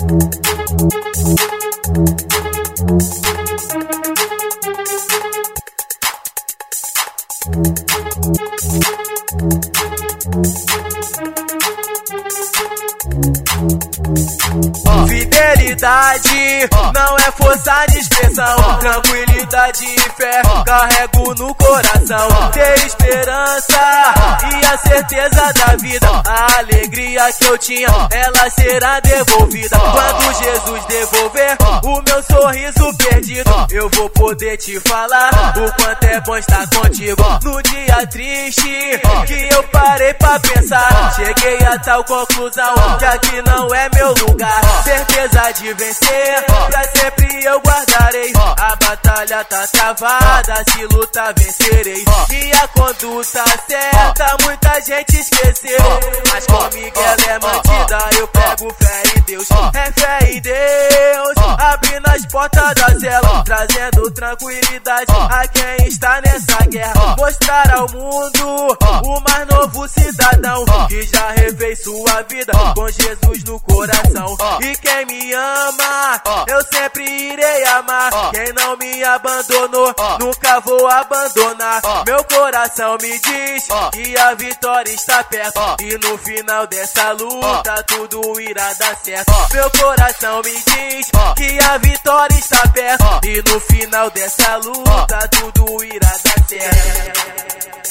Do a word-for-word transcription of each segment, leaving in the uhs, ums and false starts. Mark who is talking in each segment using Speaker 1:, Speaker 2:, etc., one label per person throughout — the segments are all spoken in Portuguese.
Speaker 1: Fidelidade não é força de expressão, tranquilidade e fé carrego no coração. Ter esperança e a certeza da vida, a alegria que eu tinha, ela será devolvida. Quando Jesus devolver o meu sorriso perdido, eu vou poder te falar o quanto é bom estar contigo. No dia triste que eu parei pra pensar, cheguei a tal conclusão que aqui não é meu lugar. Certeza de vencer, pra sempre eu guardarei. A batalha tá travada, se lutar vencerei. E a conduta certa muita gente esqueceu, mas comigo ela é mantida, eu pego fé em Deus. É fé em Deus, abrindo as portas da cela, trazendo tranquilidade a quem está nessa guerra. Mostrar ao mundo o mais novo cidadão que já refez sua vida com Jesus no coração. E quem me ama, eu sempre irei amar. Quem não me abandonou, nunca vou abandonar. Meu coração me diz que a vitória está perto, e no final dessa luta tudo irá dar certo. Meu coração me diz que a vitória está perto, e no final dessa luta tudo irá dar certo.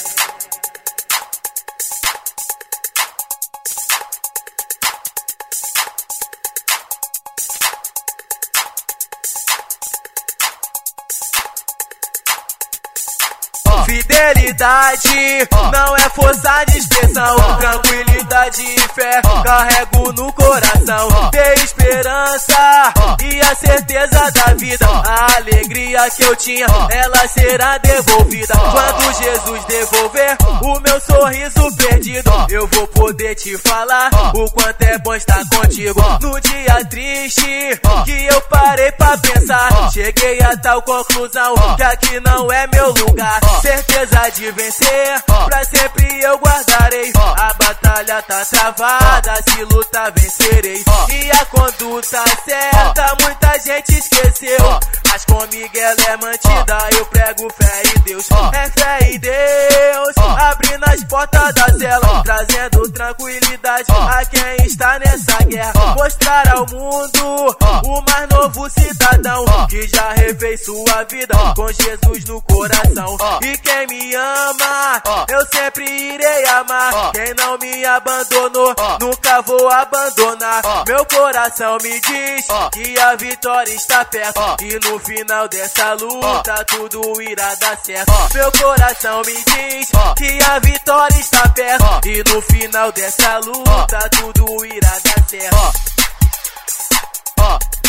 Speaker 1: Fidelidade não é força de expressão, tranquilidade e fé carrego no coração. Ter esperança e a certeza da vida, a alegria que eu tinha, ela será devolvida. Quando Jesus devolver o meu sorriso perdido, eu vou poder te falar o quanto é bom estar contigo. No dia triste que eu parei pra pensar, cheguei a tal conclusão que aqui não é meu lugar. Certeza de vencer, pra sempre eu guardarei. A batalha tá travada, se lutar vencerei. E a conduta certa muita gente esqueceu, mas comigo ela é mantida, eu prego fé em Deus. É fé em Deus, abrindo as portas da cela, trazendo tranquilidade a quem está nessa guerra. Mostrar ao mundo o mais novo cidadão que já refez sua vida com Jesus no coração. E quem me ama, eu sempre irei amar. Quem não me abandonou, nunca vou abandonar. Meu coração me diz que a vitória está perto, e no final dessa luta tudo irá dar certo. Meu coração me diz que a vitória está perto, e no final dessa luta tudo irá dar certo.